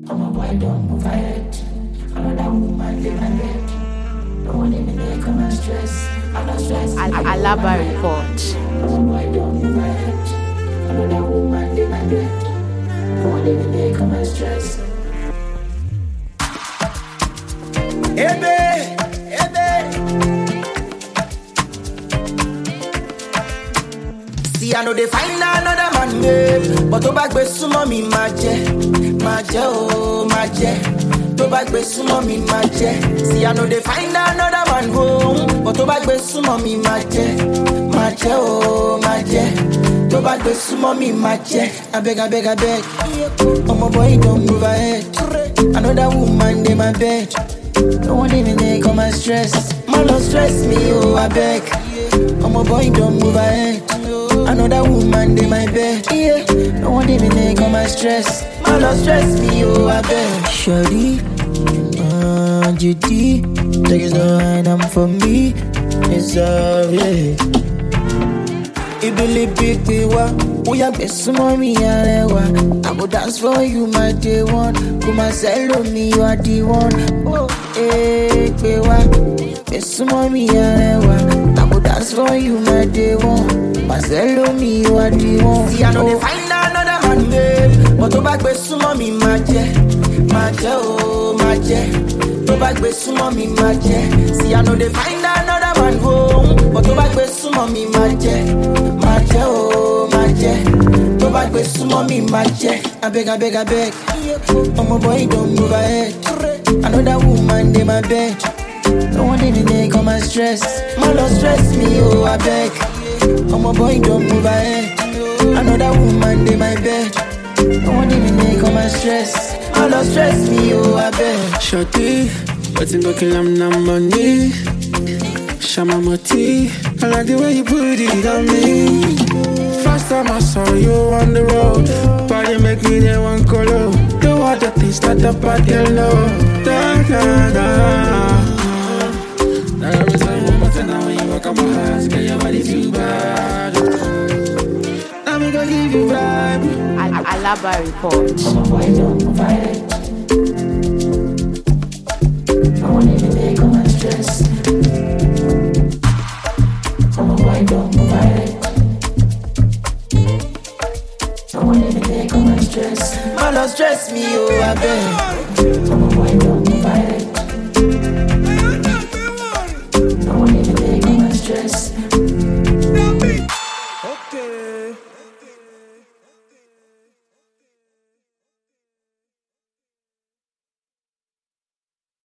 I'm a boy, don't move ahead. Another woman in my bed. Don't want even there, come and stress. I'm not stressed. Alaba report. I'm a boy, don't move ahead. Another woman in my bed. Don't want even there, come and stress. Ebe. See, I know they find another man, babe. But to back with some mommy, my to back with some mommy, my See, I know they find another man home. But to back with some mommy, my to back with some mommy, my I beg. Oh, my boy, don't move ahead. Another woman in my bed. Don't want even there, come and stress. Man, don't stress me, oh, I beg. Oh, my boy, don't move ahead. Another woman in my bed. Yeah, don't want even there, come and stress. Man, don't stress me, oh, I beg. Shawty, GD, take it on, I'm for me. It's yeah. Ibili big dewa, we are best mommy alewa. I go dance for you, my day one. Come and sell me, you are the one. Oh, bewa, best mommy alewa. I go dance for you, my day one. Marcelo me, you are the one. See, I know they find another man, babe. But to back best mommy, my to back best mommy, my See, I know they find another man home. But to back best mommy, my to back with some mommy, my I beg. Oh, my boy, don't move ahead. Another woman in my bed. Don't want even there, come and stress. Man, don't stress me, oh, I beg. Oh, my boy, don't move ahead. Another woman in my bed. Don't want even there, come and stress. Man, don't stress me, oh, I beg. Shorty, but you looking I'm not money. Shama Moti, I like the way you put it on me. First time I saw you on the road, body make me the one color. Do all the things that the body know. Now every time I'm out now when you walk on my hands, get your body too bad. I'm gonna give you vibe. Alaba report. I'm a boy, don't move ahead. Don't want even there, come and stress. I'm a boy, don't move ahead. Don't want even there, come and stress. Man, don't stress me, oh, I beg.